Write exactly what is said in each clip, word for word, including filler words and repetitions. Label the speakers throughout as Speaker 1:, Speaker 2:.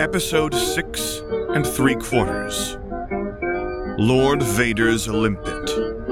Speaker 1: Episode six and three quarters. Lord Vader's Limpet.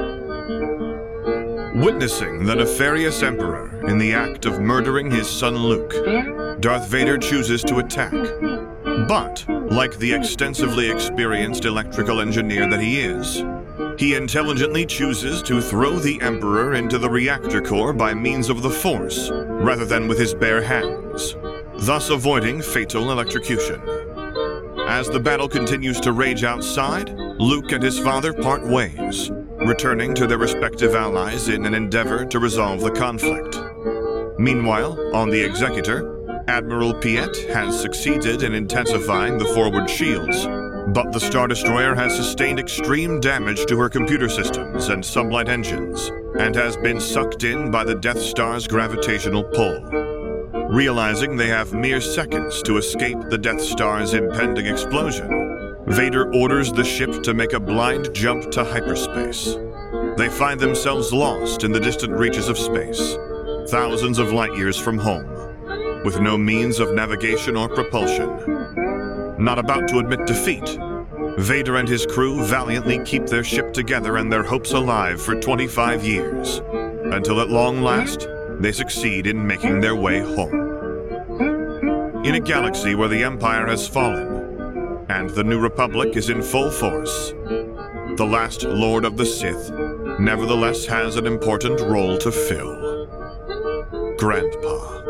Speaker 1: Witnessing the nefarious Emperor in the act of murdering his son Luke, Darth Vader chooses to attack. But, like the extensively experienced electrical engineer that he is, he intelligently chooses to throw the Emperor into the reactor core by means of the Force, rather than with his bare hands, thus avoiding fatal electrocution. As the battle continues to rage outside, Luke and his father part ways, returning to their respective allies in an endeavor to resolve the conflict. Meanwhile, on the Executor, Admiral Piet has succeeded in intensifying the forward shields, but the Star Destroyer has sustained extreme damage to her computer systems and sublight engines, and has been sucked in by the Death Star's gravitational pull. Realizing they have mere seconds to escape the Death Star's impending explosion, Vader orders the ship to make a blind jump to hyperspace. They find themselves lost in the distant reaches of space, thousands of light years from home, with no means of navigation or propulsion. Not about to admit defeat, Vader and his crew valiantly keep their ship together and their hopes alive for twenty-five years, until at long last, they succeed in making their way home. In a galaxy where the Empire has fallen, and the New Republic is in full force, the last Lord of the Sith nevertheless has an important role to fill. Grandpa.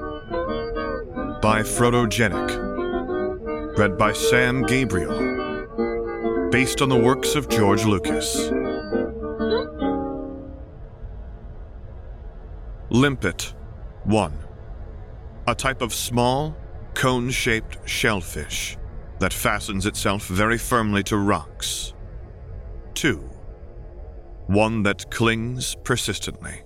Speaker 1: By Frodo Jennick. Read by Sam Gabriel. Based on the works of George Lucas. Limpet one. A type of small, cone-shaped shellfish that fastens itself very firmly to rocks. two. One that clings persistently.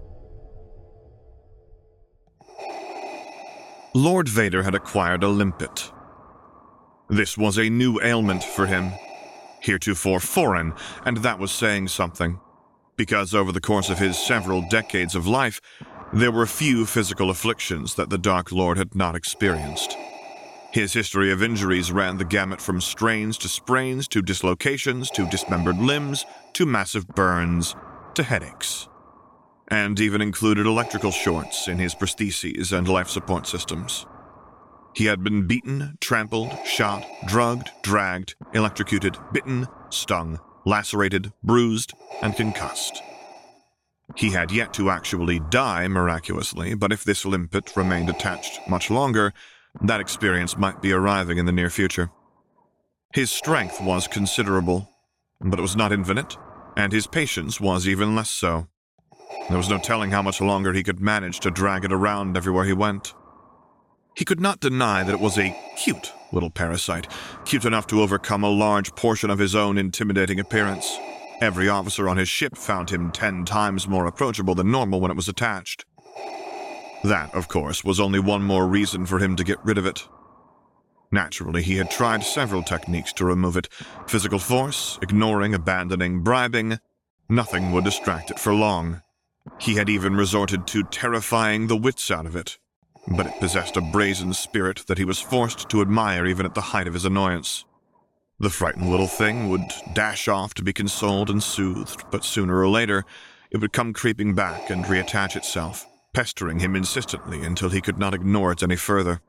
Speaker 1: Lord Vader had acquired a limpet. This was a new ailment for him, heretofore foreign, and that was saying something, because over the course of his several decades of life, there were few physical afflictions that the Dark Lord had not experienced. His history of injuries ran the gamut from strains to sprains to dislocations to dismembered limbs to massive burns to headaches, and even included electrical shorts in his prostheses and life support systems. He had been beaten, trampled, shot, drugged, dragged, electrocuted, bitten, stung, lacerated, bruised, and concussed. He had yet to actually die miraculously, but if this limpet remained attached much longer, that experience might be arriving in the near future. His strength was considerable, but it was not infinite, and his patience was even less so. There was no telling how much longer he could manage to drag it around everywhere he went. He could not deny that it was a cute little parasite, cute enough to overcome a large portion of his own intimidating appearance. Every officer on his ship found him ten times more approachable than normal when it was attached. That, of course, was only one more reason for him to get rid of it. Naturally, he had tried several techniques to remove it. Physical force, ignoring, abandoning, bribing. Nothing would distract it for long. He had even resorted to terrifying the wits out of it. But it possessed a brazen spirit that he was forced to admire even at the height of his annoyance. The frightened little thing would dash off to be consoled and soothed, but sooner or later, it would come creeping back and reattach itself, pestering him insistently until he could not ignore it any further.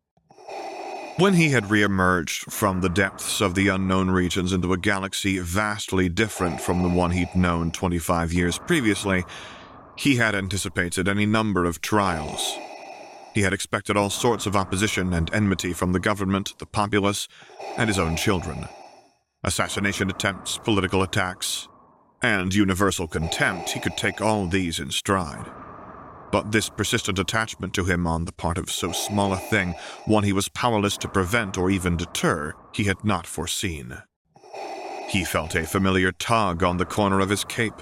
Speaker 1: When he had re-emerged from the depths of the unknown regions into a galaxy vastly different from the one he'd known twenty-five years previously, he had anticipated any number of trials. He had expected all sorts of opposition and enmity from the government, the populace, and his own children. Assassination attempts, political attacks, and universal contempt. He could take all these in stride. But this persistent attachment to him on the part of so small a thing, one he was powerless to prevent or even deter, he had not foreseen. He felt a familiar tug on the corner of his cape.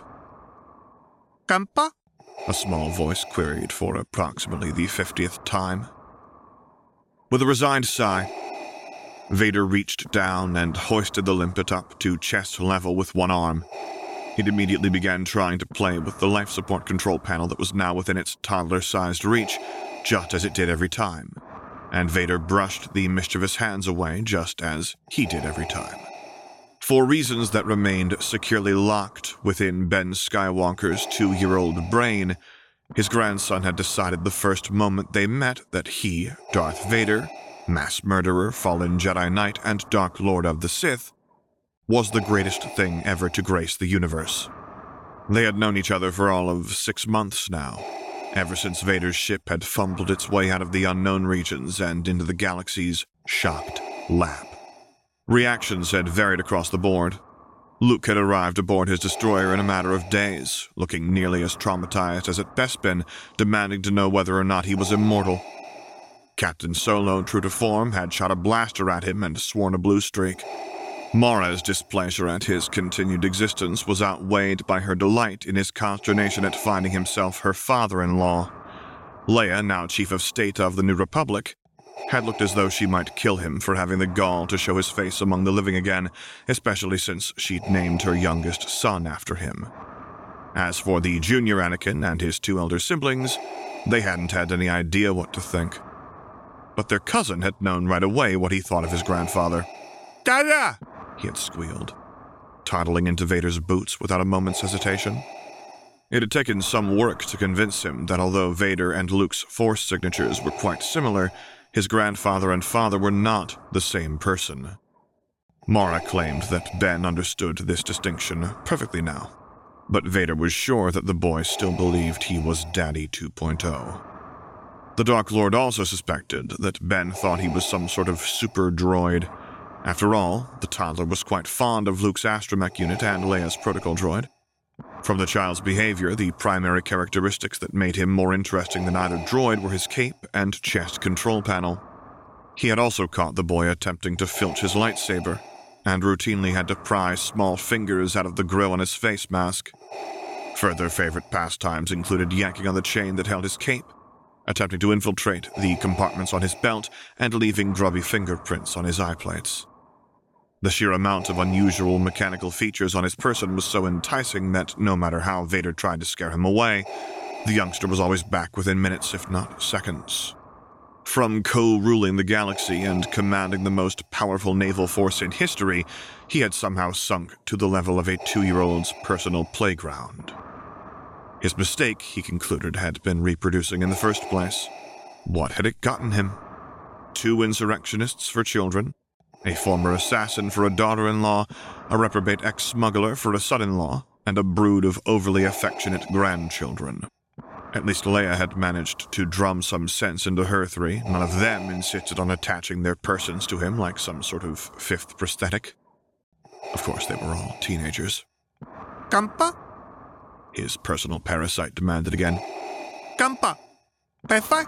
Speaker 1: "Campa?" a small voice queried for approximately the fiftieth time. With a resigned sigh, Vader reached down and hoisted the limpet up to chest level with one arm. He'd immediately began trying to play with the life support control panel that was now within its toddler-sized reach, just as it did every time. and Vader brushed the mischievous hands away just as he did every time. For reasons that remained securely locked within Ben Skywalker's two-year-old brain, his grandson had decided the first moment they met that he, Darth Vader, mass murderer, fallen Jedi Knight, and Dark Lord of the Sith, was the greatest thing ever to grace the universe. They had known each other for all of six months now, ever since Vader's ship had fumbled its way out of the unknown regions and into the galaxy's shocked lap. Reactions had varied across the board. Luke had arrived aboard his destroyer in a matter of days, looking nearly as traumatized as at Bespin, demanding to know whether or not he was immortal. Captain Solo, true to form, had shot a blaster at him and sworn a blue streak. Mara's displeasure at his continued existence was outweighed by her delight in his consternation at finding himself her father-in-law. Leia, now Chief of State of the New Republic, had looked as though she might kill him for having the gall to show his face among the living again, especially since she'd named her youngest son after him. As for the junior Anakin and his two elder siblings, they hadn't had any idea what to think. But their cousin had known right away what he thought of his grandfather. "Dada!" he had squealed, toddling into Vader's boots without a moment's hesitation. It had taken some work to convince him that although Vader and Luke's Force signatures were quite similar, his grandfather and father were not the same person. Mara claimed that Ben understood this distinction perfectly now, but Vader was sure that the boy still believed he was Daddy two point oh. The Dark Lord also suspected that Ben thought he was some sort of super droid. After all, the toddler was quite fond of Luke's astromech unit and Leia's protocol droid. From the child's behavior, the primary characteristics that made him more interesting than either droid were his cape and chest control panel. He had also caught the boy attempting to filch his lightsaber, and routinely had to pry small fingers out of the grill on his face mask. Further favorite pastimes included yanking on the chain that held his cape, attempting to infiltrate the compartments on his belt, and leaving grubby fingerprints on his eye plates. The sheer amount of unusual mechanical features on his person was so enticing that no matter how Vader tried to scare him away, the youngster was always back within minutes, if not seconds. From co-ruling the galaxy and commanding the most powerful naval force in history, he had somehow sunk to the level of a two-year-old's personal playground. His mistake, he concluded, had been reproducing in the first place. What had it gotten him? Two insurrectionists for children, a former assassin for a daughter-in-law, a reprobate ex-smuggler for a son-in-law, and a brood of overly affectionate grandchildren. At least Leia had managed to drum some sense into her three. None of them insisted on attaching their persons to him like some sort of fifth prosthetic. Of course, they were all teenagers. "Kampa?" his personal parasite demanded again. "Kampa? Pefa?"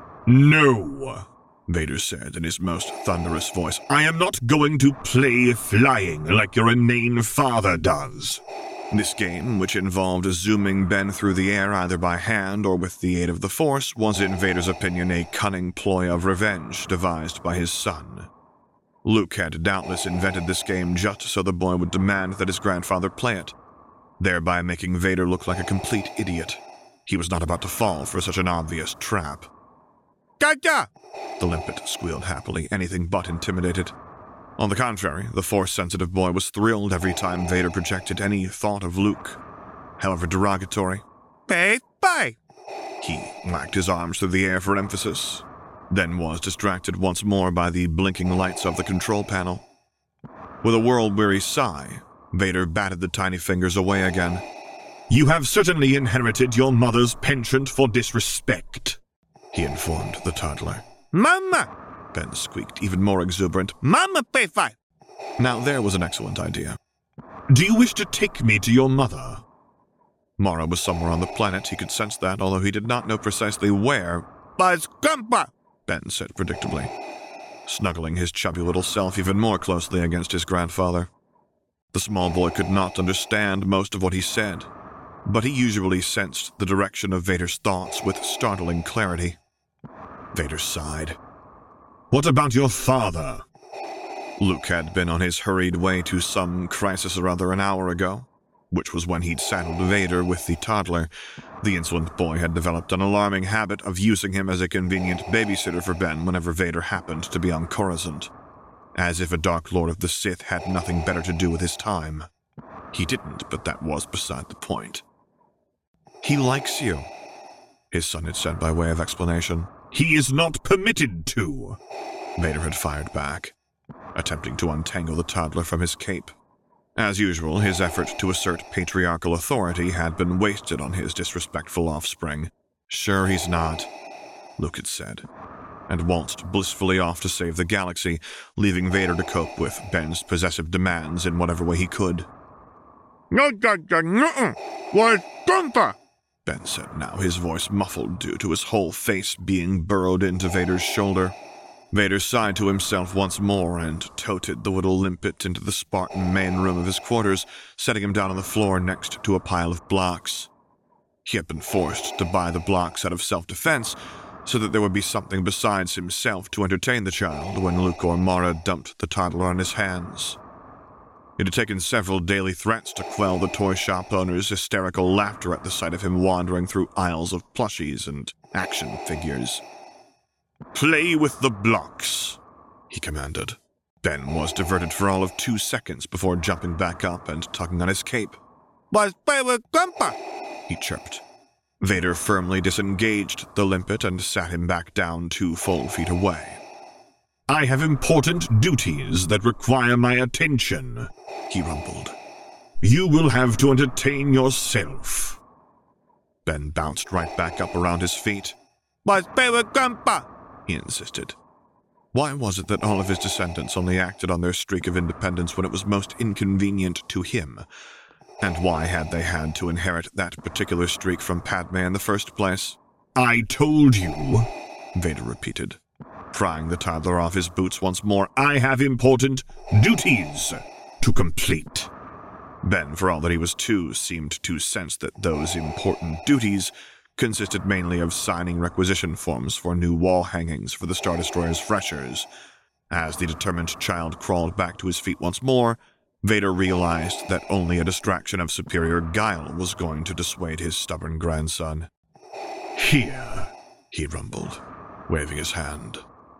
Speaker 1: "No," Vader said in his most thunderous voice. "I am not going to play flying like your inane father does." This game, which involved zooming Ben through the air either by hand or with the aid of the Force, was in Vader's opinion a cunning ploy of revenge devised by his son. Luke had doubtless invented this game just so the boy would demand that his grandfather play it, thereby making Vader look like a complete idiot. He was not about to fall for such an obvious trap. "Dada!" the limpet squealed happily, anything but intimidated. On the contrary, the Force-sensitive boy was thrilled every time Vader projected any thought of Luke, however derogatory. "Bye bye!" He whacked his arms through the air for emphasis, then was distracted once more by the blinking lights of the control panel. With a world-weary sigh, Vader batted the tiny fingers away again. "You have certainly inherited your mother's penchant for disrespect," he informed the toddler. "Mama!" Ben squeaked, even more exuberant. "Mama, pay five!" Now there was an excellent idea. "Do you wish to take me to your mother?" Mara was somewhere on the planet, he could sense that, although he did not know precisely where. "But Grandpa!" Ben said predictably, snuggling his chubby little self even more closely against his grandfather. The small boy could not understand most of what he said, but he usually sensed the direction of Vader's thoughts with startling clarity. Vader sighed. "What about your father?" Luke had been on his hurried way to some crisis or other an hour ago, which was when he'd saddled Vader with the toddler, The insolent boy had developed an alarming habit of using him as a convenient babysitter for Ben whenever Vader happened to be on Coruscant, as if a Dark Lord of the Sith had nothing better to do with his time. He didn't, but that was beside the point. "He likes you," his son had said by way of explanation. "He is not permitted to," Vader had fired back, attempting to untangle the toddler from his cape. As usual, his effort to assert patriarchal authority had been wasted on his disrespectful offspring. "Sure he's not," Luke had said, and waltzed blissfully off to save the galaxy, leaving Vader to cope with Ben's possessive demands in whatever way he could. "No, no, no, no, what Gunther?" Ben said now, his voice muffled due to his whole face being burrowed into Vader's shoulder. Vader sighed to himself once more and toted the little limpet into the Spartan main room of his quarters, setting him down on the floor next to a pile of blocks. He had been forced to buy the blocks out of self-defense, so that there would be something besides himself to entertain the child when Luke or Mara dumped the toddler on his hands. It had taken several daily threats to quell the toy shop owner's hysterical laughter at the sight of him wandering through aisles of plushies and action figures. "Play with the blocks," he commanded. Ben was diverted for all of two seconds before jumping back up and tugging on his cape. "Let's play with Grandpa," he chirped. Vader firmly disengaged the limpet and sat him back down two full feet away. "I have important duties that require my attention," he rumbled. "You will have to entertain yourself." Ben bounced right back up around his feet. "Let's play with Grandpa," he insisted. Why was it that all of his descendants only acted on their streak of independence when it was most inconvenient to him? And why had they had to inherit that particular streak from Padme in the first place? "I told you," Vader repeated, prying the toddler off his boots once more. "I have important duties to complete." Ben, for all that he was two, seemed to sense that those important duties consisted mainly of signing requisition forms for new wall hangings for the Star Destroyer's freshers. As the determined child crawled back to his feet once more, Vader realized that only a distraction of superior guile was going to dissuade his stubborn grandson. "Here," he rumbled, waving his hand.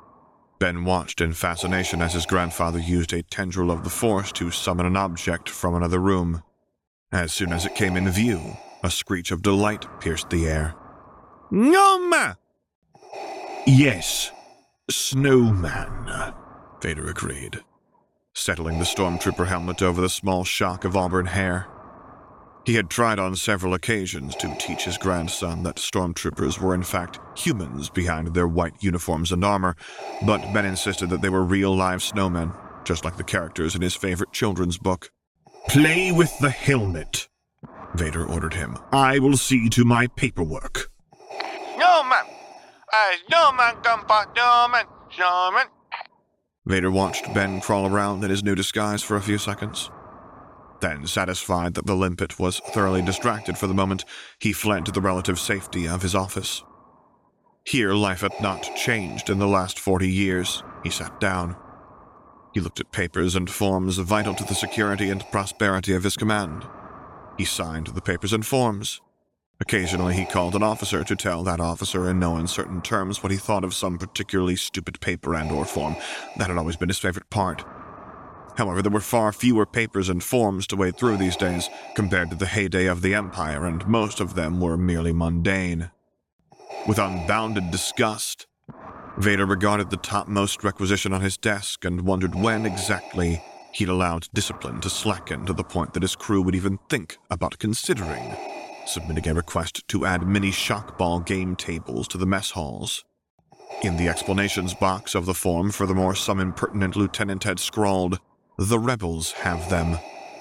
Speaker 1: Ben watched in fascination as his grandfather used a tendril of the Force to summon an object from another room. As soon as it came in view, a screech of delight pierced the air. "Gnoma!" "Yes, snowman," Vader agreed, settling the stormtrooper helmet over the small shock of auburn hair. He had tried on several occasions to teach his grandson that stormtroopers were in fact humans behind their white uniforms and armor, but Ben insisted that they were real live snowmen, just like the characters in his favorite children's book. "Play with the helmet," Vader ordered him. "I will see to my paperwork." "Snowman! Uh, snowman, Grandpa, snowman, snowman." Vader watched Ben crawl around in his new disguise for a few seconds. Then, satisfied that the limpet was thoroughly distracted for the moment, he fled to the relative safety of his office. Here, life had not changed in the last forty years. He sat down. He looked at papers and forms vital to the security and prosperity of his command. He signed the papers and forms. Occasionally he called an officer to tell that officer in no uncertain terms what he thought of some particularly stupid paper and or form. That had always been his favorite part. However, there were far fewer papers and forms to wade through these days compared to the heyday of the Empire, and most of them were merely mundane. With unbounded disgust, Vader regarded the topmost requisition on his desk and wondered when exactly he'd allowed discipline to slacken to the point that his crew would even think about considering submitting a request to add mini shockball game tables to the mess halls. In the explanations box of the form, furthermore, some impertinent lieutenant had scrawled, "The rebels have them."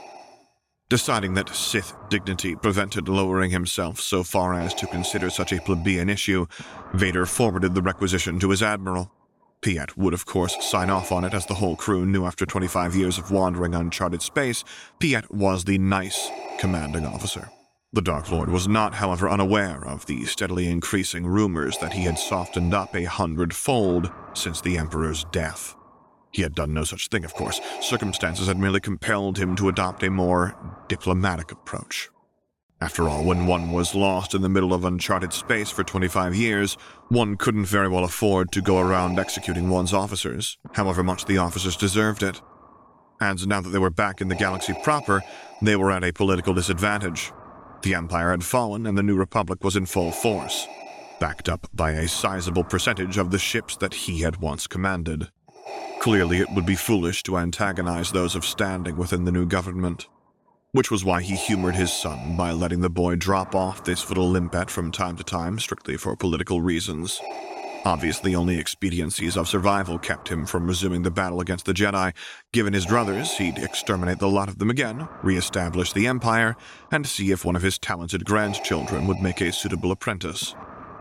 Speaker 1: Deciding that Sith dignity prevented lowering himself so far as to consider such a plebeian issue, Vader forwarded the requisition to his admiral. Piet would, of course, sign off on it, as the whole crew knew after twenty-five years of wandering uncharted space, Piet was the nice commanding officer. The Dark Lord was not, however, unaware of the steadily increasing rumors that he had softened up a hundredfold since the Emperor's death. He had done no such thing, of course. Circumstances had merely compelled him to adopt a more diplomatic approach. After all, when one was lost in the middle of uncharted space for twenty-five years, one couldn't very well afford to go around executing one's officers, however much the officers deserved it. And now that they were back in the galaxy proper, they were at a political disadvantage. The Empire had fallen and the New Republic was in full force, backed up by a sizable percentage of the ships that he had once commanded. Clearly, it would be foolish to antagonize those of standing within the new government, which was why he humored his son by letting the boy drop off this little limpet from time to time strictly for political reasons. Obviously, only expediencies of survival kept him from resuming the battle against the Jedi. Given his druthers, he'd exterminate the lot of them again, re-establish the Empire, and see if one of his talented grandchildren would make a suitable apprentice.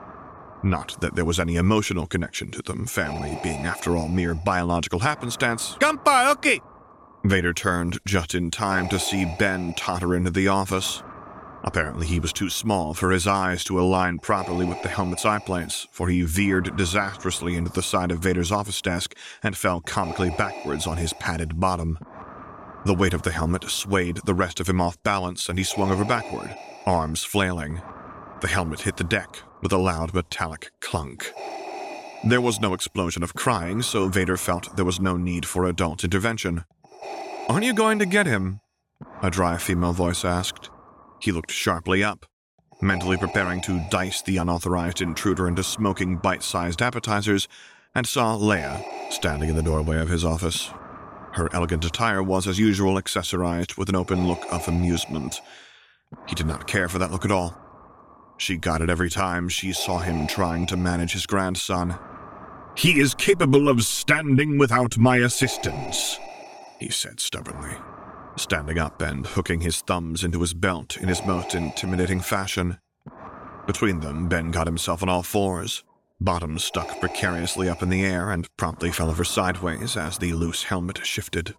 Speaker 1: Not that there was any emotional connection to them, family being, after all, mere biological happenstance. Kampai, okay! Vader turned just in time to see Ben totter into the office. Apparently he was too small for his eyes to align properly with the helmet's eyeplates, for he veered disastrously into the side of Vader's office desk and fell comically backwards on his padded bottom. The weight of the helmet swayed the rest of him off balance, and he swung over backward, arms flailing. The helmet hit the deck with a loud metallic clunk. There was no explosion of crying, so Vader felt there was no need for adult intervention. "Aren't you going to get him?" a dry female voice asked. He looked sharply up, mentally preparing to dice the unauthorized intruder into smoking bite-sized appetizers, and saw Leia standing in the doorway of his office. Her elegant attire was, as usual, accessorized with an open look of amusement. He did not care for that look at all. She got it every time she saw him trying to manage his grandson. "He is capable of standing without my assistance," he said stubbornly, standing up and hooking his thumbs into his belt in his most intimidating fashion. Between them, Ben got himself on all fours, bottom stuck precariously up in the air, and promptly fell over sideways as the loose helmet shifted.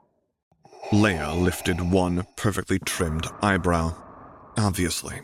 Speaker 1: Leia lifted one perfectly trimmed eyebrow. Obviously.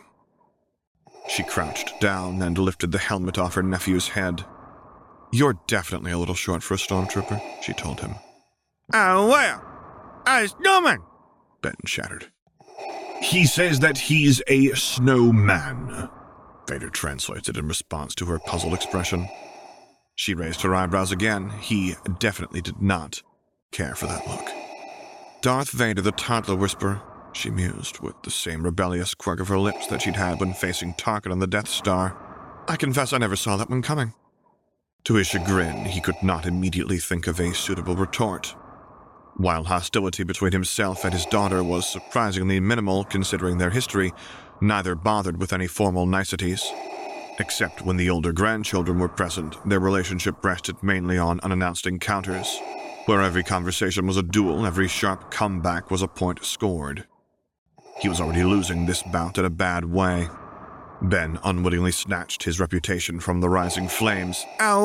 Speaker 1: She crouched down and lifted the helmet off her nephew's head. "You're definitely a little short for a stormtrooper," she told him. "Oh, well, a snowman," Ben shattered. "He says that he's a snowman," Vader translated in response to her puzzled expression. She raised her eyebrows again. He definitely did not care for that look. "Darth Vader, the toddler whisperer," she mused, with the same rebellious quirk of her lips that she'd had when facing Tarkin on the Death Star. "I confess I never saw that one coming." To his chagrin, he could not immediately think of a suitable retort. While hostility between himself and his daughter was surprisingly minimal considering their history, neither bothered with any formal niceties. Except when the older grandchildren were present, their relationship rested mainly on unannounced encounters, where every conversation was a duel, every sharp comeback was a point scored. He was already losing this bout in a bad way. Ben unwittingly snatched his reputation from the rising flames.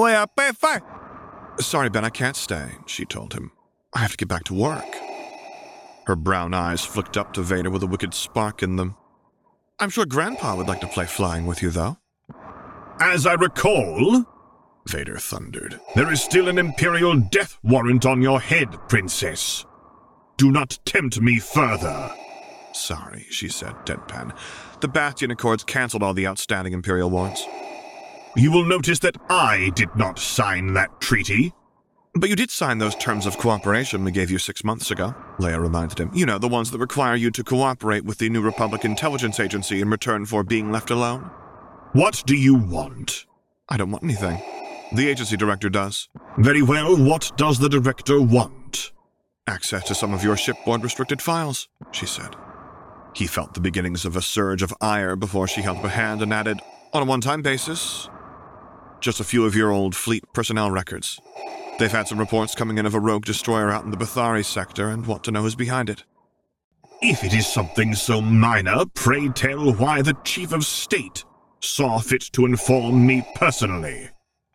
Speaker 1: "Sorry, Ben, I can't stay," she told him. "I have to get back to work." Her brown eyes flicked up to Vader with a wicked spark in them. "I'm sure Grandpa would like to play flying with you, though." "As I recall," Vader thundered, "there is still an Imperial death warrant on your head, Princess. Do not tempt me further." "Sorry," she said, deadpan. "The Bastion Accords canceled all the outstanding Imperial warrants." "You will notice that I did not sign that treaty." "But you did sign those terms of cooperation we gave you six months ago," Leia reminded him. "You know, the ones that require you to cooperate with the New Republic Intelligence Agency in return for being left alone." "What do you want?" "I don't want anything. The agency director does." "Very well, what does the director want?" "Access to some of your shipboard restricted files," she said. He felt the beginnings of a surge of ire before she held up a hand and added, "On a one-time basis, just a few of your old fleet personnel records. They've had some reports coming in of a rogue destroyer out in the Bathari sector and want to know who's behind it." "If it is something so minor, pray tell why the Chief of State saw fit to inform me personally."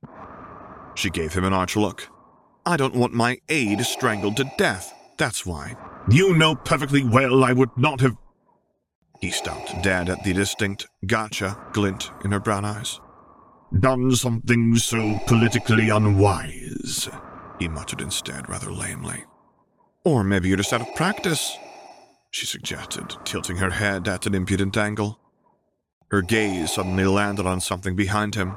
Speaker 1: She gave him an arch look. "I don't want my aide strangled to death, that's why." "You know perfectly well I would not have—" He stopped dead at the distinct gotcha glint in her brown eyes. "Done something so politically unwise," he muttered instead, rather lamely. "Or maybe you're just out of practice," she suggested, tilting her head at an impudent angle. Her gaze suddenly landed on something behind him.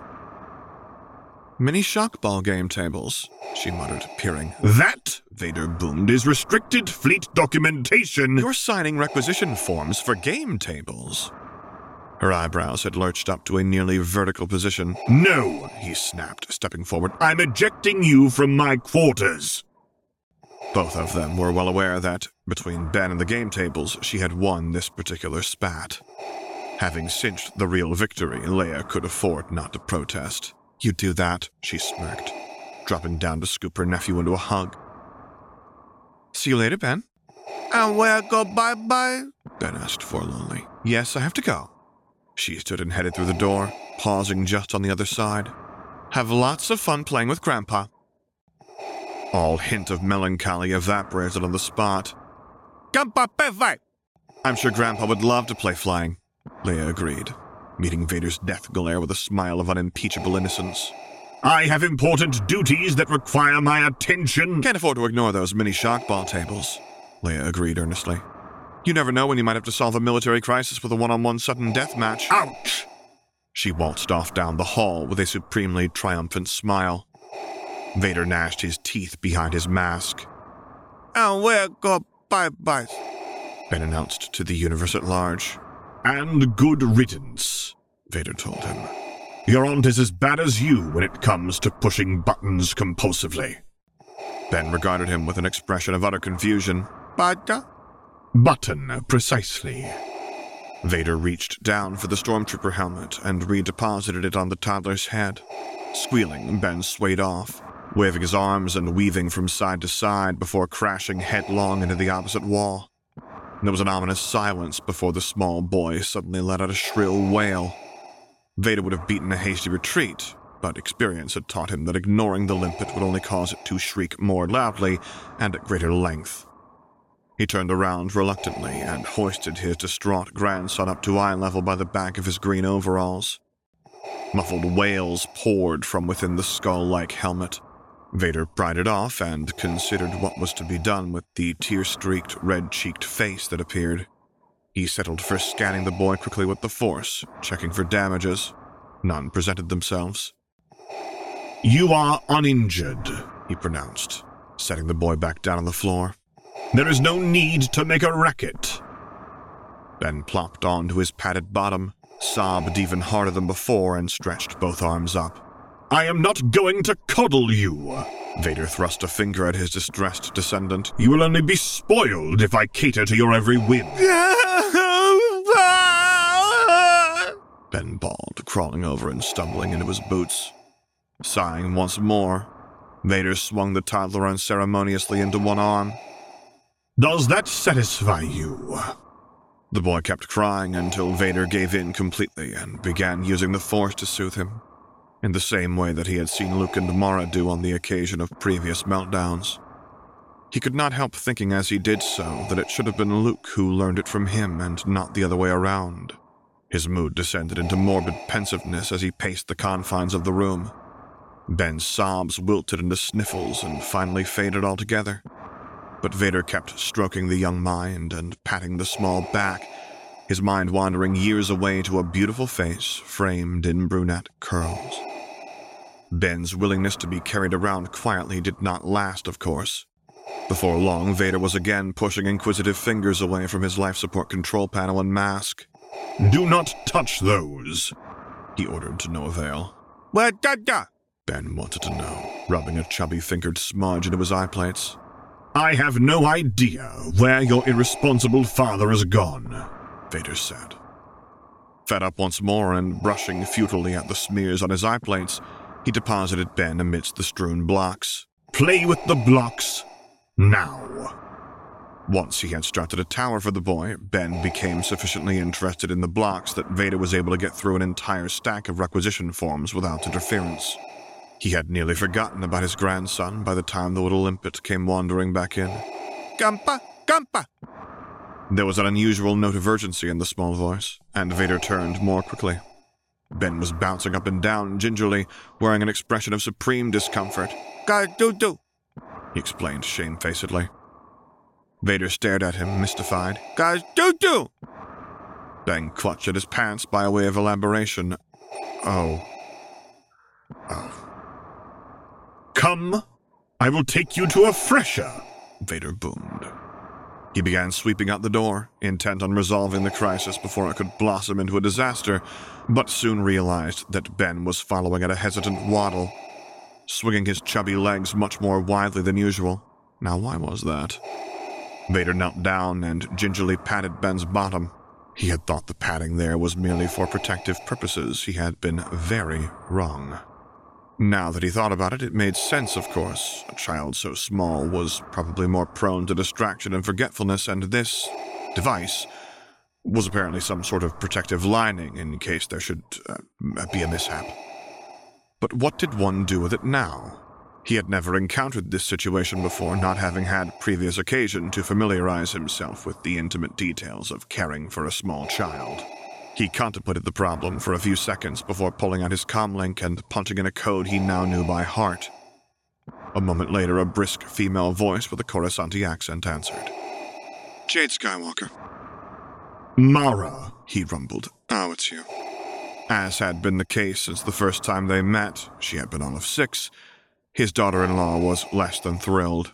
Speaker 1: "Mini shockball game tables," she muttered, peering.
Speaker 2: "That," Vader boomed, "is restricted fleet documentation."
Speaker 1: "You're signing requisition forms for game tables." Her eyebrows had lurched up to a nearly vertical position.
Speaker 2: "No," he snapped, stepping forward. "I'm ejecting you from my quarters."
Speaker 1: Both of them were well aware that, between Ben and the game tables, she had won this particular spat. Having cinched the real victory, Leia could afford not to protest. "You do that," she smirked, dropping down to scoop her nephew into a hug. "See you later, Ben."
Speaker 2: "And where go bye-bye?"
Speaker 1: Ben asked forlornly. "Yes, I have to go." She stood and headed through the door, pausing just on the other side. "Have lots of fun playing with Grandpa." All hint of melancholy evaporated on the spot.
Speaker 2: "Grandpa, perfect."
Speaker 1: "I'm sure Grandpa would love to play flying," Leia agreed, meeting Vader's death glare with a smile of unimpeachable innocence.
Speaker 2: "I have important duties that require my attention."
Speaker 1: "Can't afford to ignore those mini shockball tables," Leia agreed earnestly. "You never know when you might have to solve a military crisis with a one-on-one sudden death match."
Speaker 2: "Ouch!"
Speaker 1: She waltzed off down the hall with a supremely triumphant smile. Vader gnashed his teeth behind his mask.
Speaker 2: "And where go bye-bye?"
Speaker 1: Ben announced to the universe at large.
Speaker 2: "And good riddance," Vader told him. "Your aunt is as bad as you when it comes to pushing buttons compulsively."
Speaker 1: Ben regarded him with an expression of utter confusion.
Speaker 2: "Button?" "Button, precisely."
Speaker 1: Vader reached down for the stormtrooper helmet and redeposited it on the toddler's head. Squealing, Ben swayed off, waving his arms and weaving from side to side before crashing headlong into the opposite wall. There was an ominous silence before the small boy suddenly let out a shrill wail. Vader would have beaten a hasty retreat, but experience had taught him that ignoring the limpet would only cause it to shriek more loudly and at greater length. He turned around reluctantly and hoisted his distraught grandson up to eye level by the back of his green overalls. Muffled wails poured from within the skull-like helmet. Vader pried it off and considered what was to be done with the tear-streaked, red-cheeked face that appeared. He settled for scanning the boy quickly with the Force, checking for damages. None presented themselves.
Speaker 2: "You are uninjured,"
Speaker 1: he pronounced, setting the boy back down on the floor.
Speaker 2: "There is no need to make a racket."
Speaker 1: Ben plopped onto his padded bottom, sobbed even harder than before, and stretched both arms up.
Speaker 2: "I am not going to coddle you."
Speaker 1: Vader thrust a finger at his distressed descendant.
Speaker 2: "You will only be spoiled if I cater to your every whim."
Speaker 1: Ben bawled, crawling over and stumbling into his boots. Sighing once more, Vader swung the toddler unceremoniously into one arm.
Speaker 2: "Does that satisfy you?"
Speaker 1: The boy kept crying until Vader gave in completely and began using the Force to soothe him, in the same way that he had seen Luke and Mara do on the occasion of previous meltdowns. He could not help thinking as he did so that it should have been Luke who learned it from him and not the other way around. His mood descended into morbid pensiveness as he paced the confines of the room. Ben's sobs wilted into sniffles and finally faded altogether. But Vader kept stroking the young mind and patting the small back, his mind wandering years away to a beautiful face framed in brunette curls. Ben's willingness to be carried around quietly did not last, of course. Before long, Vader was again pushing inquisitive fingers away from his life support control panel and mask.
Speaker 2: "Do not touch those,"
Speaker 1: he ordered to no avail.
Speaker 2: "Where da-da?"
Speaker 1: Ben wanted to know, rubbing a chubby-fingered smudge into his eye plates.
Speaker 2: "I have no idea where your irresponsible father has gone,"
Speaker 1: Vader said. Fed up once more and brushing futilely at the smears on his eye plates, he deposited Ben amidst the strewn blocks.
Speaker 2: "Play with the blocks now."
Speaker 1: Once he had constructed a tower for the boy, Ben became sufficiently interested in the blocks that Vader was able to get through an entire stack of requisition forms without interference. He had nearly forgotten about his grandson by the time the little limpet came wandering back in.
Speaker 2: "Gampa, Gampa!"
Speaker 1: There was an unusual note of urgency in the small voice, and Vader turned more quickly. Ben was bouncing up and down gingerly, wearing an expression of supreme discomfort.
Speaker 2: "Ga-do-do,"
Speaker 1: he explained shamefacedly. Vader stared at him, mystified.
Speaker 2: "Ga-do-do!"
Speaker 1: Ben clutched at his pants by way of elaboration. Oh. Oh.
Speaker 2: Come, I will take you to a fresher,
Speaker 1: Vader boomed. He began sweeping out the door, intent on resolving the crisis before it could blossom into a disaster, but soon realized that Ben was following at a hesitant waddle, swinging his chubby legs much more widely than usual. Now, why was that? Vader knelt down and gingerly patted Ben's bottom. He had thought the padding there was merely for protective purposes. He had been very wrong. Now that he thought about it, it made sense, of course. A child so small was probably more prone to distraction and forgetfulness, and this device was apparently some sort of protective lining in case there should uh, be a mishap. But what did one do with it now? He had never encountered this situation before, not having had previous occasion to familiarize himself with the intimate details of caring for a small child. He contemplated the problem for a few seconds before pulling out his comlink and punching in a code he now knew by heart. A moment later, a brisk female voice with a Coruscanti accent answered.
Speaker 3: Jade Skywalker.
Speaker 2: Mara,
Speaker 1: he rumbled.
Speaker 3: Oh, it's you.
Speaker 1: As had been the case since the first time they met, she had been all of six. His daughter-in-law was less than thrilled.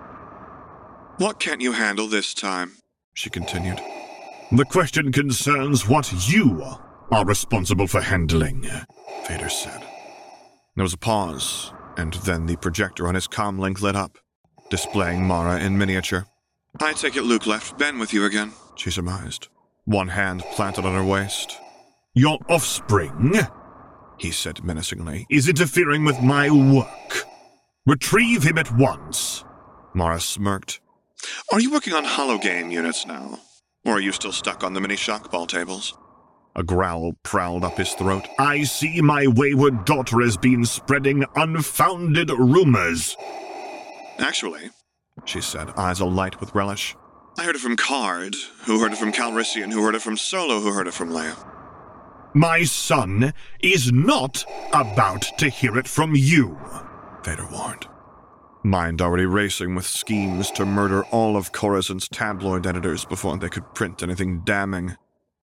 Speaker 3: What can't you handle this time?
Speaker 1: She continued.
Speaker 2: The question concerns what you are responsible for handling,
Speaker 1: Vader said. There was a pause, and then the projector on his comlink lit up, displaying Mara in miniature.
Speaker 3: I take it Luke left Ben with you again,
Speaker 1: she surmised, one hand planted on her waist.
Speaker 2: Your offspring, he said menacingly, is interfering with my work. Retrieve him at once.
Speaker 1: Mara smirked.
Speaker 3: Are you working on hologame units now? Or are you still stuck on the mini shockball tables?
Speaker 1: A growl prowled up his throat.
Speaker 2: I see my wayward daughter has been spreading unfounded rumors.
Speaker 3: Actually,
Speaker 1: she said, eyes alight with relish.
Speaker 3: I heard it from Card, who heard it from Calrissian, who heard it from Solo, who heard it from Leia.
Speaker 2: My son is not about to hear it from you,
Speaker 1: Vader warned. Mind already racing with schemes to murder all of Coruscant's tabloid editors before they could print anything damning.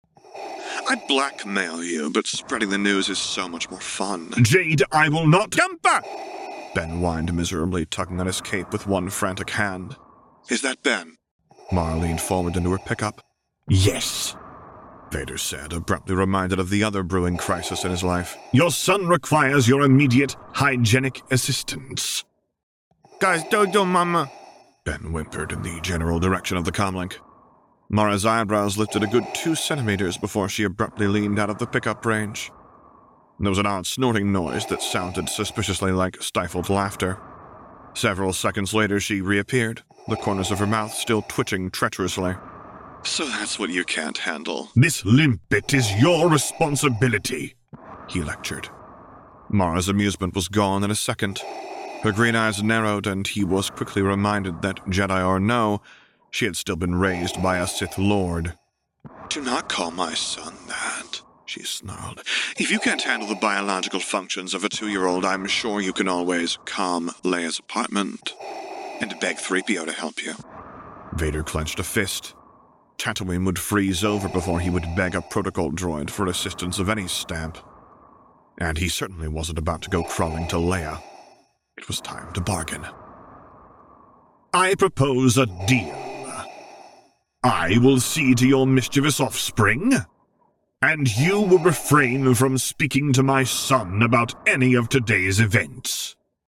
Speaker 3: I'd blackmail you, but spreading the news is so much more fun.
Speaker 2: Jade, I will not—
Speaker 3: Come back!
Speaker 1: Ben whined miserably, tugging at his cape with one frantic hand.
Speaker 3: Is that Ben?
Speaker 1: Mara leaned forward into her pickup.
Speaker 2: Yes,
Speaker 1: Vader said, abruptly reminded of the other brewing crisis in his life.
Speaker 2: Your son requires your immediate hygienic assistance.
Speaker 3: Guys, Dodo Mama,
Speaker 1: Ben whimpered in the general direction of the comlink. Mara's eyebrows lifted a good two centimeters before she abruptly leaned out of the pickup range. There was an odd snorting noise that sounded suspiciously like stifled laughter. Several seconds later, she reappeared, the corners of her mouth still twitching treacherously.
Speaker 3: So that's what you can't handle.
Speaker 2: This limpet is your responsibility,
Speaker 1: he lectured. Mara's amusement was gone in a second. Her green eyes narrowed, and he was quickly reminded that, Jedi or no, she had still been raised by a Sith Lord.
Speaker 3: Do not call my son that, she snarled. If you can't handle the biological functions of a two-year-old, I'm sure you can always calm Leia's apartment and beg three P O to help you.
Speaker 1: Vader clenched a fist. Tatooine would freeze over before he would beg a protocol droid for assistance of any stamp. And he certainly wasn't about to go crawling to Leia. It was time to bargain.
Speaker 2: I propose a deal. I will see to your mischievous offspring, and you will refrain from speaking to my son about any of today's events.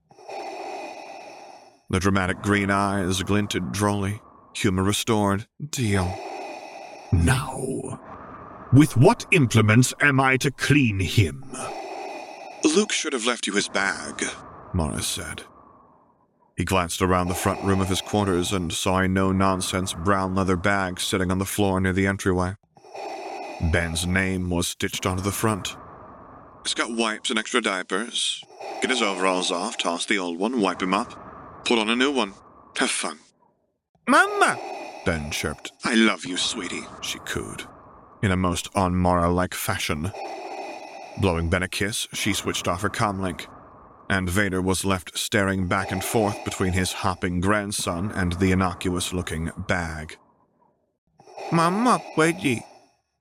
Speaker 1: The dramatic green eyes glinted drolly, humor restored. Deal.
Speaker 2: Now, with what implements am I to clean him?
Speaker 3: Luke should have left you his bag,
Speaker 1: Mara said. He glanced around the front room of his quarters and saw a no-nonsense brown leather bag sitting on the floor near the entryway. Ben's name was stitched onto the front.
Speaker 3: It's got wipes and extra diapers. Get his overalls off, toss the old one, wipe him up, put on a new one. Have fun. Mama!
Speaker 1: Ben chirped.
Speaker 3: I love you, sweetie,
Speaker 1: she cooed, in a most on-Mara-like fashion. Blowing Ben a kiss, she switched off her comlink, and Vader was left staring back and forth between his hopping grandson and the innocuous-looking bag.
Speaker 3: Mama, Wedgie,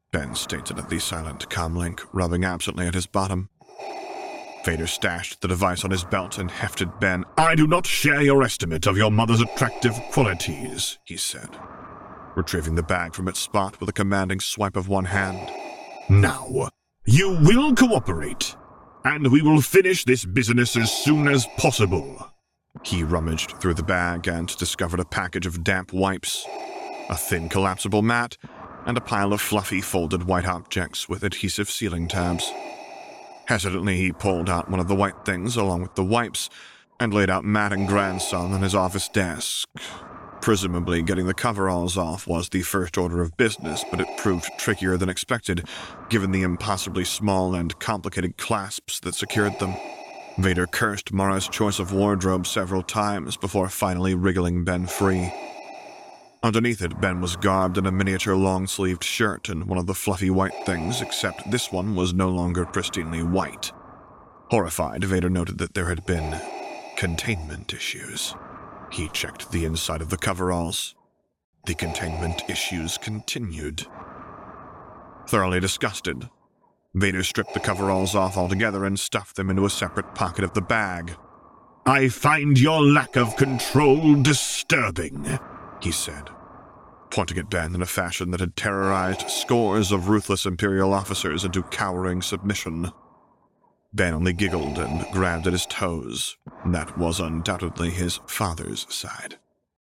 Speaker 1: Ben stated at the silent comlink, rubbing absently at his bottom. Vader stashed the device on his belt and hefted Ben.
Speaker 2: I do not share your estimate of your mother's attractive qualities,
Speaker 1: he said, retrieving the bag from its spot with a commanding swipe of one hand.
Speaker 2: Now, you will cooperate, and we will finish this business as soon as possible.
Speaker 1: He rummaged through the bag and discovered a package of damp wipes, a thin collapsible mat, and a pile of fluffy folded white objects with adhesive sealing tabs. Hesitantly, he pulled out one of the white things along with the wipes and laid out Matt and grandson on his office desk. Presumably, getting the coveralls off was the first order of business, but it proved trickier than expected, given the impossibly small and complicated clasps that secured them. Vader cursed Mara's choice of wardrobe several times before finally wriggling Ben free. Underneath it, Ben was garbed in a miniature long-sleeved shirt and one of the fluffy white things, except this one was no longer pristinely white. Horrified, Vader noted that there had been containment issues. He checked the inside of the coveralls. The containment issues continued. Thoroughly disgusted, Vader stripped the coveralls off altogether and stuffed them into a separate pocket of the bag.
Speaker 2: I find your lack of control disturbing, he said, pointing at Ben in a fashion that had terrorized scores of ruthless Imperial officers into cowering submission. Ben only giggled and grabbed at his toes. That was undoubtedly his father's side.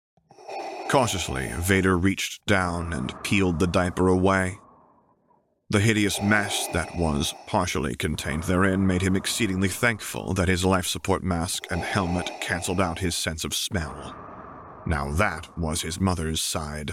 Speaker 2: Cautiously, Vader reached down and peeled the diaper away. The hideous mess that was partially contained therein made him exceedingly thankful that his life support mask and helmet canceled out his sense of smell. Now that was his mother's side.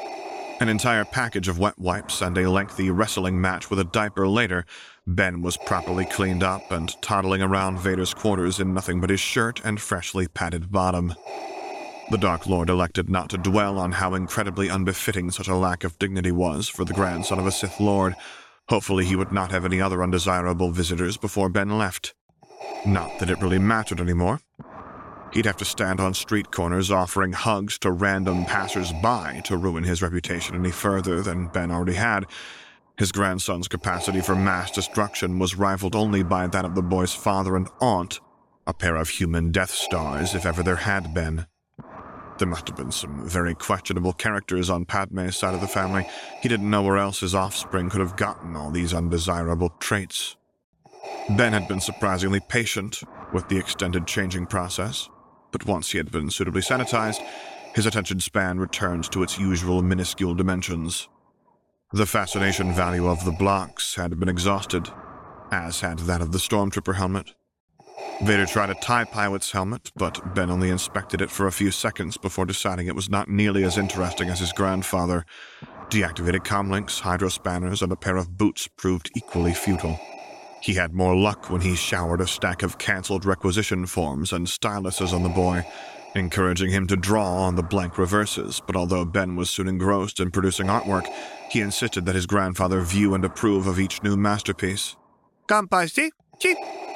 Speaker 2: An entire package of wet wipes and a lengthy wrestling match with a diaper later, Ben was properly cleaned up and toddling around Vader's quarters in nothing but his shirt and freshly padded bottom. The Dark Lord elected not to dwell on how incredibly unbefitting such a lack of dignity was for the grandson of a Sith Lord. Hopefully he would not have any other undesirable visitors before Ben left. Not that it really mattered anymore. He'd have to stand on street corners offering hugs to random passers-by to ruin his reputation any further than Ben already had. His grandson's capacity for mass destruction was rivaled only by that of the boy's father and aunt, a pair of human Death Stars if ever there had been. There must have been some very questionable characters on Padme's side of the family. He didn't know where else his offspring could have gotten all these undesirable traits. Ben had been surprisingly patient with the extended changing process, but once he had been suitably sanitized, his attention span returned to its usual minuscule dimensions. The fascination value of the blocks had been exhausted, as had that of the Stormtrooper helmet. Vader tried a TIE pilot's helmet, but Ben only inspected it for a few seconds before deciding it was not nearly as interesting as his grandfather. Deactivated comlinks, hydrospanners, and a pair of boots proved equally futile. He had more luck when he showered a stack of cancelled requisition forms and styluses on the boy, encouraging him to draw on the blank reverses, but although Ben was soon engrossed in producing artwork, he insisted that his grandfather view and approve of each new masterpiece. Kampasi, chip,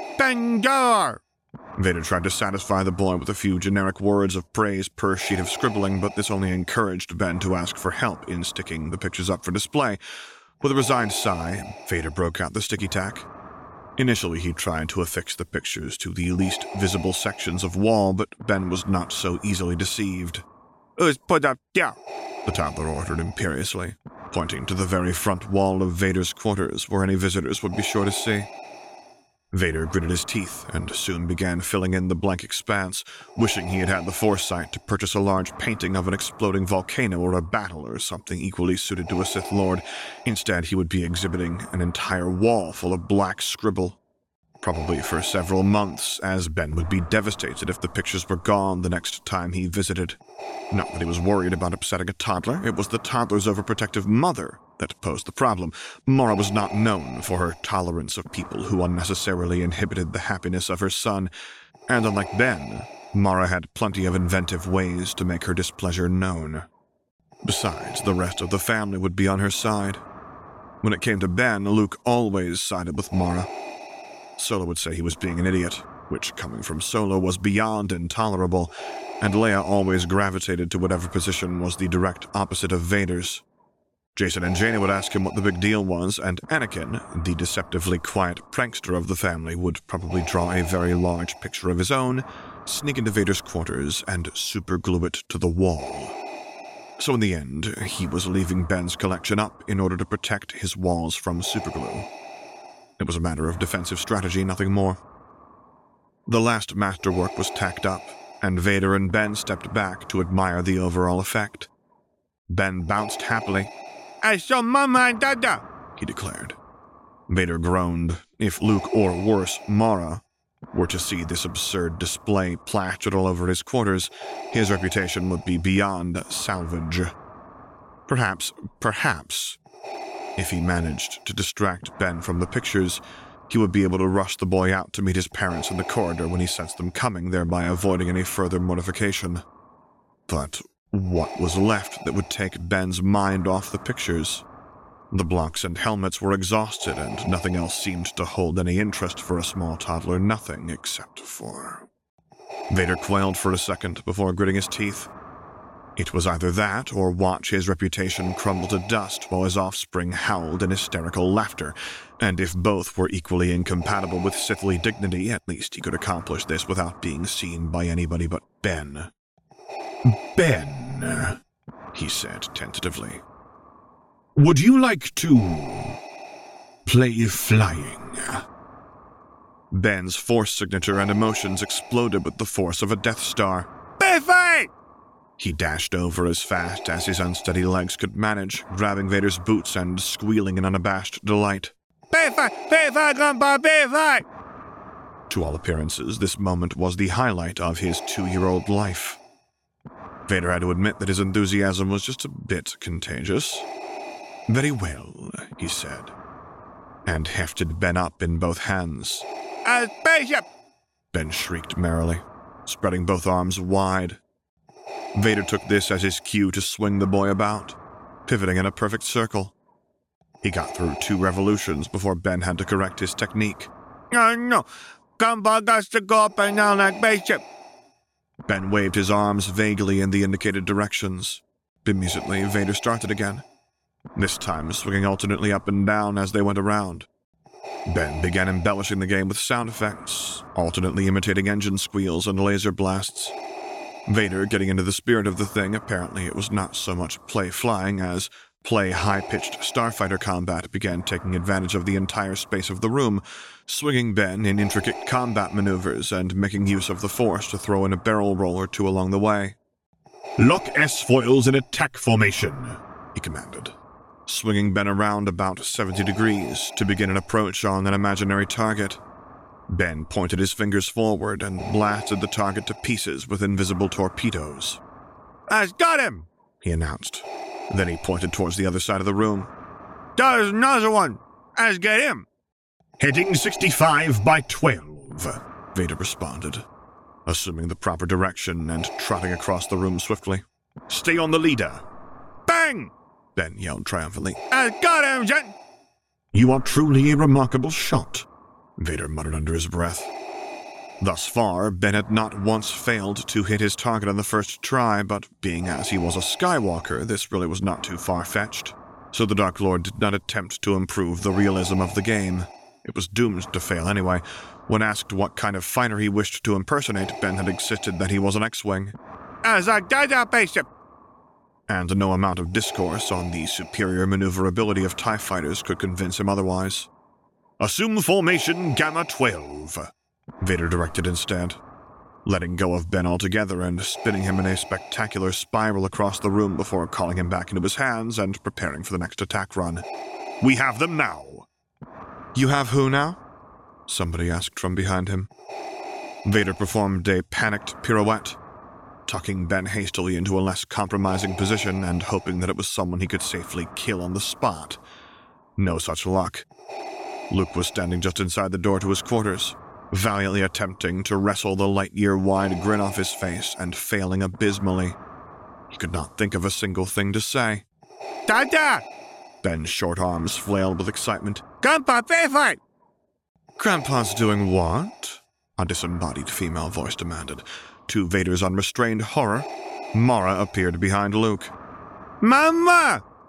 Speaker 2: Bengar! Vader tried to satisfy the boy with a few generic words of praise per sheet of scribbling, but this only encouraged Ben to ask for help in sticking the pictures up for display. With a resigned sigh, Vader broke out the sticky tack. Initially, he tried to affix the pictures to the least visible sections of wall, but Ben was not so easily deceived. "Us put up there," the toddler ordered imperiously, pointing to the very front wall of Vader's quarters where any visitors would be sure to see. Vader gritted his teeth and soon began filling in the blank expanse, wishing he had had the foresight to purchase a large painting of an exploding volcano or a battle or something equally suited to a Sith Lord. Instead, he would be exhibiting an entire wall full of black scribble. Probably for several months, as Ben would be devastated if the pictures were gone the next time he visited. Not that he was worried about upsetting a toddler, it was the toddler's overprotective mother that posed the problem. Mara was not known for her tolerance of people who unnecessarily inhibited the happiness of her son, and unlike Ben, Mara had plenty of inventive ways to make her displeasure known. Besides, the rest of the family would be on her side. When it came to Ben, Luke always sided with Mara. Solo would say he was being an idiot, which, coming from Solo, was beyond intolerable, and Leia always gravitated to whatever position was the direct opposite of Vader's.
Speaker 1: Jason and Jaina would ask him what the big deal was, and Anakin, the deceptively quiet prankster of the family, would probably draw a very large picture of his own, sneak into Vader's quarters, and superglue it to the wall. So in the end, he was leaving Ben's collection up in order to protect his walls from superglue. It was a matter of defensive strategy, nothing more. The last masterwork was tacked up, and Vader and Ben stepped back to admire the overall effect. Ben bounced happily. "I saw Mama and Dada," he declared. Vader groaned. If Luke, or worse, Mara, were to see this absurd display plastered all over his quarters, his reputation would be beyond salvage. Perhaps, perhaps, if he managed to distract Ben from the pictures, he would be able to rush the boy out to meet his parents in the corridor when he sensed them coming, thereby avoiding any further mortification. But what was left that would take Ben's mind off the pictures? The blocks and helmets were exhausted, and nothing else seemed to hold any interest for a small toddler, nothing except for... Vader quailed for a second before gritting his teeth. It was either that, or watch his reputation crumble to dust while his offspring howled in hysterical laughter, and if both were equally incompatible with Sithly dignity, at least he could accomplish this without being seen by anybody but Ben.
Speaker 2: "Ben," he said tentatively, "would you like to play flying?"
Speaker 1: Ben's force signature and emotions exploded with the force of a Death Star.
Speaker 3: Biffy!
Speaker 1: He dashed over as fast as his unsteady legs could manage, grabbing Vader's boots and squealing in unabashed delight.
Speaker 3: Biffy! Biffy, Grandpa, Biffy!
Speaker 1: To all appearances, this moment was the highlight of his two-year-old life. Vader had to admit that his enthusiasm was just a bit contagious. "Very well," he said, and hefted Ben up in both hands.
Speaker 3: "A spaceship!"
Speaker 1: Ben shrieked merrily, spreading both arms wide. Vader took this as his cue to swing the boy about, pivoting in a perfect circle. He got through two revolutions before Ben had to correct his technique.
Speaker 3: "No, no, Grandpa got to go up and down that spaceship."
Speaker 1: Ben waved his arms vaguely in the indicated directions. Bemusedly, Vader started again, this time swinging alternately up and down as they went around. Ben began embellishing the game with sound effects, alternately imitating engine squeals and laser blasts. Vader getting into the spirit of the thing. Apparently it was not so much play flying as play high-pitched starfighter combat began taking advantage of the entire space of the room, swinging Ben in intricate combat maneuvers and making use of the Force to throw in a barrel roll or two along the way.
Speaker 2: "Lock S-foils in attack formation,"
Speaker 1: he commanded, swinging Ben around about seventy degrees to begin an approach on an imaginary target. Ben pointed his fingers forward and blasted the target to pieces with invisible torpedoes.
Speaker 3: "I've got him,"
Speaker 1: he announced. Then he pointed towards the other side of the room.
Speaker 3: "There's another one. I've got him."
Speaker 2: "Heading sixty-five by twelve,
Speaker 1: Vader responded, assuming the proper direction and trotting across the room swiftly.
Speaker 2: "Stay on the leader."
Speaker 3: "Bang!"
Speaker 1: Ben yelled triumphantly.
Speaker 3: "I've got him, Jen."
Speaker 2: "You are truly a remarkable shot,"
Speaker 1: Vader muttered under his breath. Thus far, Ben had not once failed to hit his target on the first try, but being as he was a Skywalker, this really was not too far-fetched. So the Dark Lord did not attempt to improve the realism of the game. It was doomed to fail anyway. When asked what kind of fighter he wished to impersonate, Ben had insisted that he was an X-Wing.
Speaker 3: "As a Dada spaceship."
Speaker 1: And no amount of discourse on the superior maneuverability of TIE fighters could convince him otherwise.
Speaker 2: "Assume formation Gamma twelve,
Speaker 1: Vader directed instead, letting go of Ben altogether and spinning him in a spectacular spiral across the room before calling him back into his hands and preparing for the next attack run.
Speaker 2: "We have them now."
Speaker 1: "You have who now?" somebody asked from behind him. Vader performed a panicked pirouette, tucking Ben hastily into a less compromising position and hoping that it was someone he could safely kill on the spot. No such luck. Luke was standing just inside the door to his quarters, valiantly attempting to wrestle the light-year-wide grin off his face and failing abysmally. He could not think of a single thing to say.
Speaker 3: "Dada!"
Speaker 1: Ben's short arms flailed with excitement.
Speaker 3: "Grandpa, fair fight!"
Speaker 1: "Grandpa's doing what?" a disembodied female voice demanded. To Vader's unrestrained horror, Mara appeared behind Luke.
Speaker 3: "Mama!"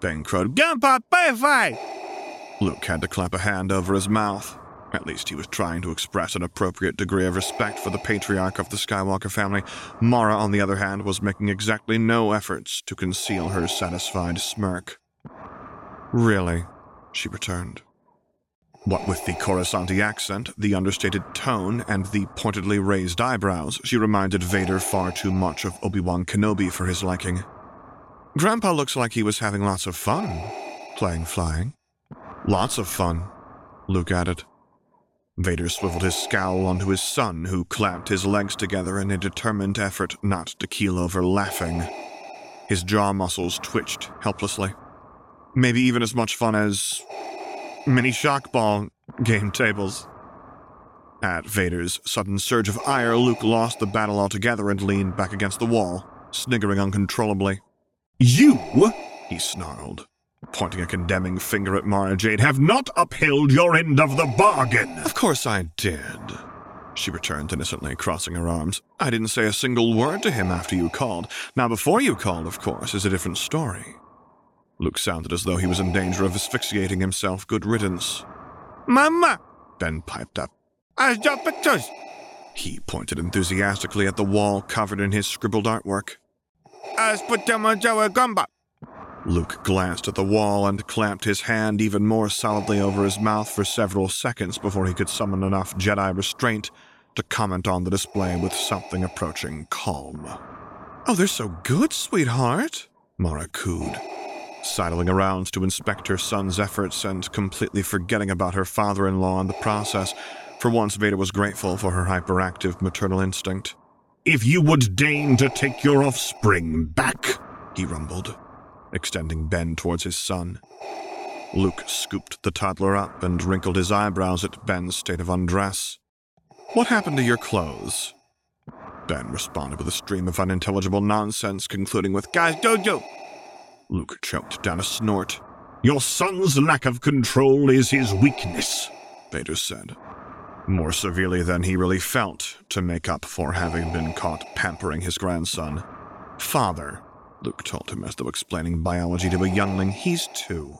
Speaker 1: Ben crowed. Grandpa, bye-bye! Luke had to clap a hand over his mouth. At least he was trying to express an appropriate degree of respect for the patriarch of the Skywalker family. Mara, on the other hand, was making exactly no efforts to conceal her satisfied smirk. Really? She returned. What with the Coruscanti accent, the understated tone, and the pointedly raised eyebrows, she reminded Vader far too much of Obi-Wan Kenobi for his liking. Grandpa looks like he was having lots of fun, playing flying. Lots of fun, Luke added. Vader swiveled his scowl onto his son, who clamped his legs together in a determined effort not to keel over laughing. His jaw muscles twitched helplessly. Maybe even as much fun as mini shockball game tables. At Vader's sudden surge of ire, Luke lost the battle altogether and leaned back against the wall, sniggering uncontrollably.
Speaker 2: You,
Speaker 1: he snarled,
Speaker 2: pointing a condemning finger at Mara Jade, have not upheld your end of the bargain.
Speaker 1: Of course I did, she returned innocently, crossing her arms. I didn't say a single word to him after you called. Now, before you called, of course, is a different story. Luke sounded as though he was in danger of asphyxiating himself. Good riddance. Mama! Ben piped up. I got pictures! He pointed enthusiastically at the wall covered in his scribbled artwork. Luke glanced at the wall and clamped his hand even more solidly over his mouth for several seconds before he could summon enough Jedi restraint to comment on the display with something approaching calm. Oh, they're so good, sweetheart, Mara cooed, sidling around to inspect her son's efforts and completely forgetting about her father-in-law in the process. For once, Vader was grateful for her hyperactive maternal instinct.
Speaker 2: If you would deign to take your offspring back,
Speaker 1: he rumbled, extending Ben towards his son. Luke scooped the toddler up and wrinkled his eyebrows at Ben's state of undress. What happened to your clothes? Ben responded with a stream of unintelligible nonsense, concluding with, Guys, dojo! Luke choked down a snort.
Speaker 2: Your son's lack of control is his weakness,
Speaker 1: Vader said, more severely than he really felt, to make up for having been caught pampering his grandson. Father, Luke told him as though explaining biology to a youngling, he's two.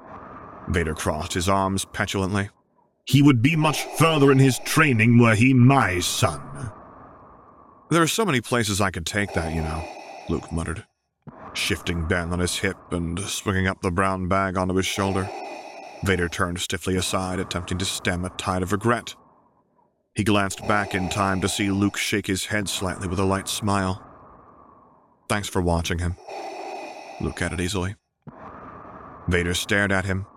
Speaker 1: Vader crossed his arms petulantly.
Speaker 2: He would be much further in his training were he my son.
Speaker 1: There are so many places I could take that, you know, Luke muttered, shifting Ben on his hip and swinging up the brown bag onto his shoulder. Vader turned stiffly aside, attempting to stem a tide of regret. He glanced back in time to see Luke shake his head slightly with a light smile. Thanks for watching him, Luke added easily. Vader stared at him.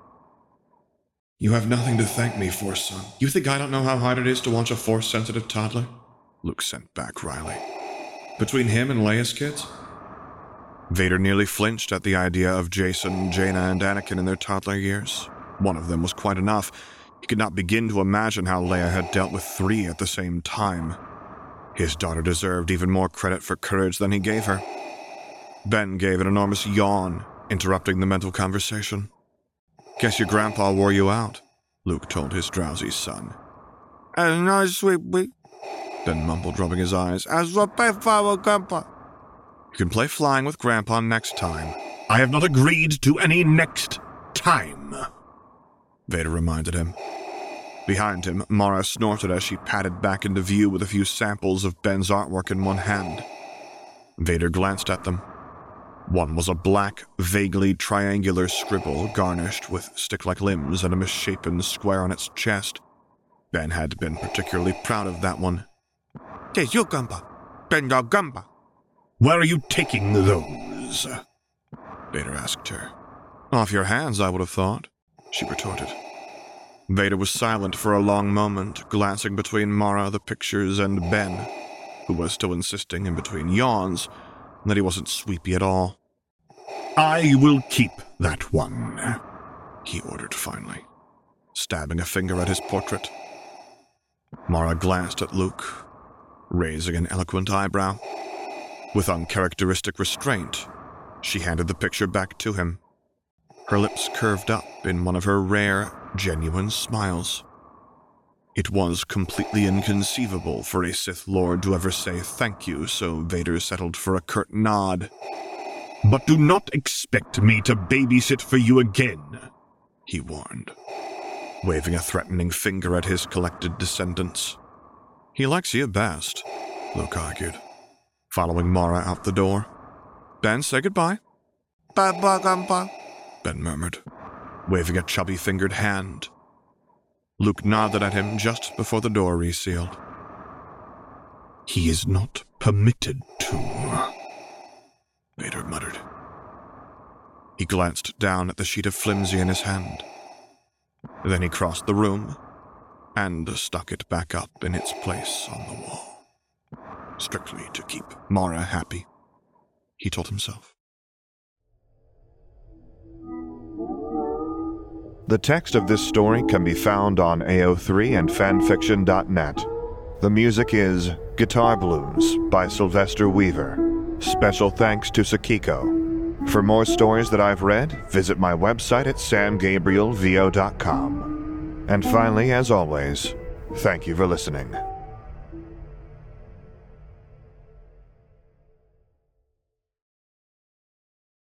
Speaker 1: You have nothing to thank me for, son. You think I don't know how hard it is to watch a Force-sensitive toddler? Luke sent back wryly. Between him and Leia's kids? Vader nearly flinched at the idea of Jason, Jaina, and Anakin in their toddler years. One of them was quite enough. He could not begin to imagine how Leia had dealt with three at the same time. His daughter deserved even more credit for courage than he gave her. Ben gave an enormous yawn, interrupting the mental conversation. Guess your grandpa wore you out, Luke told his drowsy son. As nice, sweet, sweet, Ben mumbled, rubbing his eyes. As what pay for grandpa? You can play flying with Grandpa next time.
Speaker 2: I have not agreed to any next time,
Speaker 1: Vader reminded him. Behind him, Mara snorted as she padded back into view with a few samples of Ben's artwork in one hand. Vader glanced at them. One was a black, vaguely triangular scribble garnished with stick-like limbs and a misshapen square on its chest. Ben had been particularly proud of that one. Tis your Gumba. Ben your Gumba.
Speaker 2: Where are you taking those?
Speaker 1: Vader asked her. Off your hands, I would have thought, she retorted. Vader was silent for a long moment, glancing between Mara, the pictures, and Ben, who was still insisting, in between yawns, that he wasn't sweepy at all.
Speaker 2: I will keep that one,
Speaker 1: he ordered finally, stabbing a finger at his portrait. Mara glanced at Luke, raising an eloquent eyebrow. With uncharacteristic restraint, she handed the picture back to him. Her lips curved up in one of her rare, genuine smiles. It was completely inconceivable for a Sith Lord to ever say thank you, so Vader settled for a curt nod.
Speaker 2: But do not expect me to babysit for you again, he warned,
Speaker 1: waving a threatening finger at his collected descendants. He likes you best, Luke argued, following Mara out the door. Ben, say goodbye.
Speaker 3: Bye-bye, Grandpa,
Speaker 1: Ben murmured, waving a chubby-fingered hand. Luke nodded at him just before the door resealed.
Speaker 2: He is not permitted to,
Speaker 1: Vader muttered. He glanced down at the sheet of flimsy in his hand. Then he crossed the room and stuck it back up in its place on the wall. Strictly to keep Mara happy, he told himself. The text of this story can be found on A O three and fanfiction dot net. The music is Guitar Blues by Sylvester Weaver. Special thanks to Sakiko. For more stories that I've read, visit my website at sam gabriel v o dot com. And finally, as always, thank you for listening.